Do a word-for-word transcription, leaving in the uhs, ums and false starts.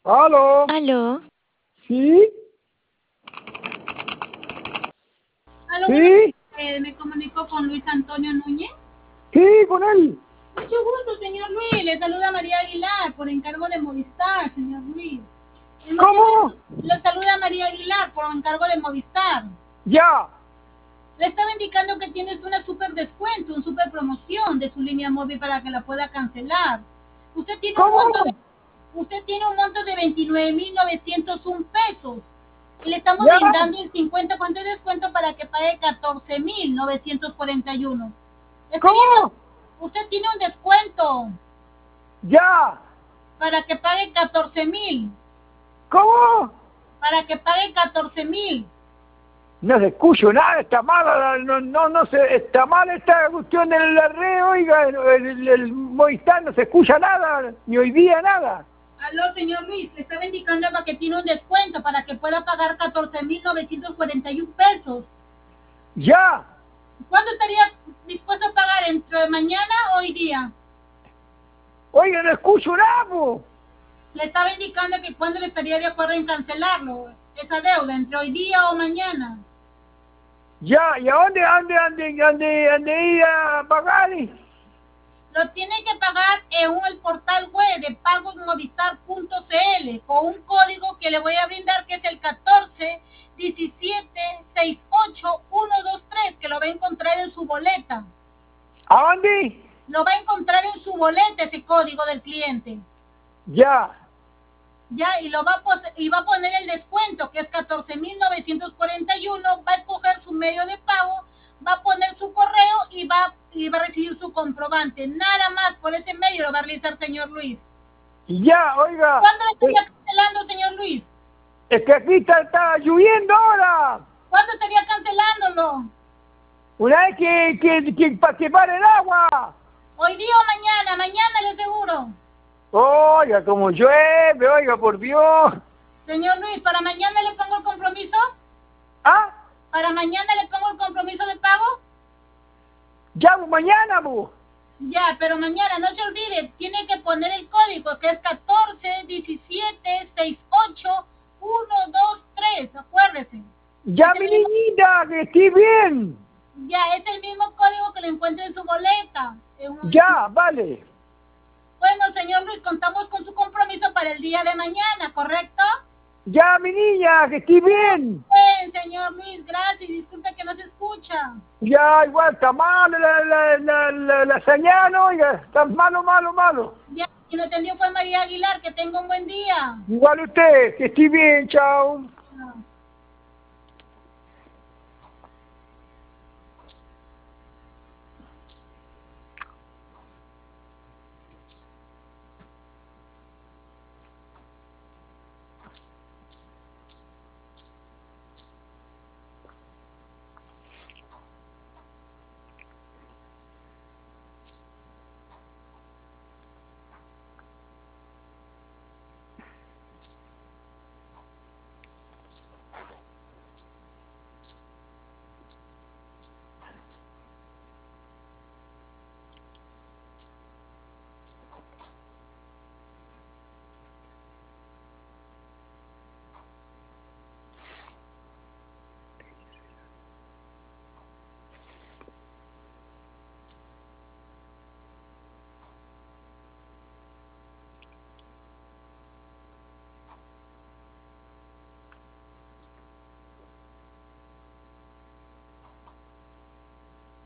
¿Aló? ¿Aló? ¿Sí? Aló, ¿Sí? eh, me comunico con Luis Antonio Núñez. Sí, con él. Mucho gusto, señor Luis. Le saluda María Aguilar por encargo de Movistar, señor Luis. El motivo ¿Cómo? es- Le saluda María Aguilar por encargo de Movistar. Ya. Le estaba indicando que tienes una super descuento, una super promoción de su línea móvil para que la pueda cancelar. Usted tiene un ¿Cómo? monto de, usted tiene un monto de veintinueve mil novecientos un pesos. Y le estamos Ya. brindando el cincuenta por ciento de descuento para que pague catorce mil novecientos cuarenta y uno. Estoy ¿Cómo? en- Usted tiene un descuento Ya. para que pague catorce mil. ¿Cómo? Para que pague catorce mil. No se escucha nada, está mala, no, no, no se, está mal esta cuestión de la red, oiga, el, el, el Movistar no se escucha nada, ni hoy día nada. Aló, señor Luis, le estaba indicando que tiene un descuento para que pueda pagar catorce mil novecientos cuarenta y uno pesos. Ya. ¿Cuándo estaría dispuesto a pagar? ¿Entre mañana o hoy día? Oiga, no escucho nada, po. Le estaba indicando que cuándo le estaría de acuerdo en cancelarlo, esa deuda, entre hoy día o mañana. Ya, ¿y a dónde, a dónde, a dónde, a dónde, a dónde ir a pagar? Lo tiene que pagar en el portal web de pagosmovistar punto c l con un código que le voy a brindar que es el catorce diecisiete sesenta y ocho ciento veintitrés, que lo va a encontrar en su boleta. ¿A dónde? Lo va a encontrar en su boleta ese código del cliente. Ya. Ya, y lo va a pos- y va a poner el descuento que es catorce mil novecientos cuarenta y uno, va a escoger su medio de pago, va a poner su correo y va, y va a recibir su comprobante. Nada más por ese medio lo va a realizar, señor Luis. Ya, oiga. ¿Cuándo le estaría eh, cancelando, señor Luis? Es que aquí está, está lloviendo ahora. ¿Cuándo estaría cancelándolo? Una vez que, que, que, para que pare el agua. ¿Hoy día o mañana? Mañana le aseguro. Oiga, como llueve, oiga, por Dios. Señor Luis, ¿para mañana le pongo el compromiso? ¿Ah? ¿Para mañana le pongo el compromiso de pago? Ya, pues, mañana, pues. Ya, pero mañana no se olvide, tiene que poner el código que es catorce diecisiete sesenta y ocho ciento veintitrés, acuérdese. Ya, Es mi el mismo- niñita, que estoy bien. Ya, es el mismo código que lo encuentra en su boleta. En un- Ya, vale. Bueno, señor Luis, contamos con su compromiso para el día de mañana, ¿correcto? Ya, mi niña, que estoy bien. Bien, señor Luis, gracias. Disculpe que no se escucha. Ya, igual, está malo la, la, la, la, la señal, oiga. Está malo, malo, malo. Ya, quien atendió fue María Aguilar. Que tenga un buen día. Igual usted, que estoy bien, chao.